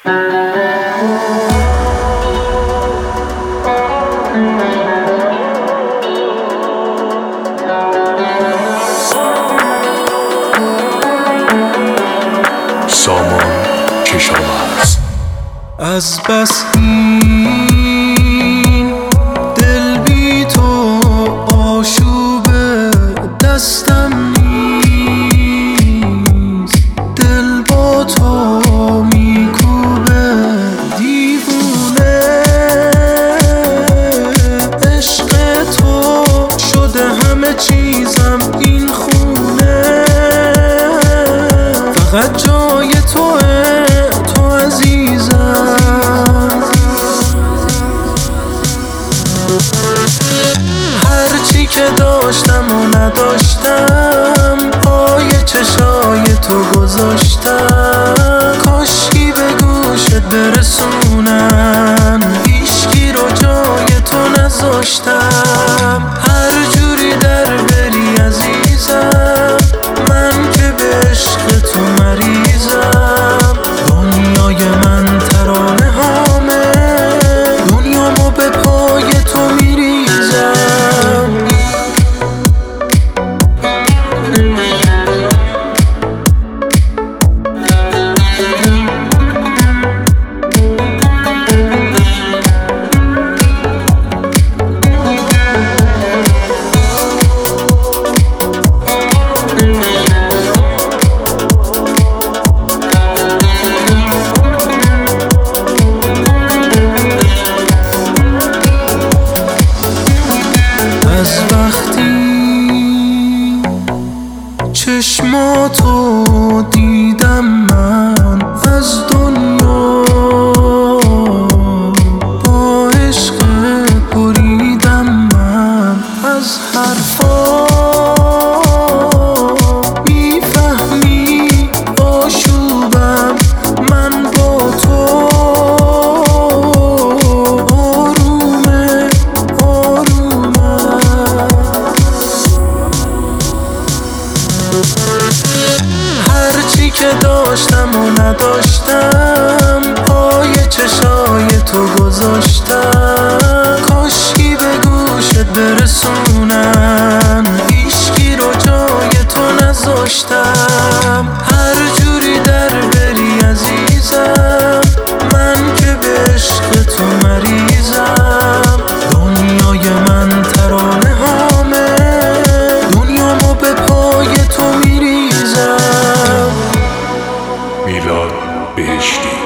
سامان کشاورز. از بس این دل بی تو آشوب دستم نیست، دل با تو میکوبه دیوونه، عشق تو شده همه چیزم این خونه، فقط جای توه تو عزیزم. هرچی که داشتم و نداشتم پای چشای تو گذاشتم، کاشکی به گوشت برسونم، هیچکی رو جای تو نذاشتم. هر جوری در بری عزیزم، من که به عشق تو مریضم. دنیای من ترانه هامه، دنیامو به پای تو میریزم. از وقتی چشماتو دیدم من از دنیا، با عشق بریدم من از حرفا، میفهمی آشوبم من با تو، آرومه آرومه. هرچی که داشتم و نداشتم پای چشای تو گذاشتم، کاشکی به گوشت برسونم، هیچکی رو جای تو نذاشتم. هر جوری در بری عزیزم، من که به عشق تو مریضم. دنیای من ترانه هامه، دنیامو به پای تو میریزم. میلاد بهشتی.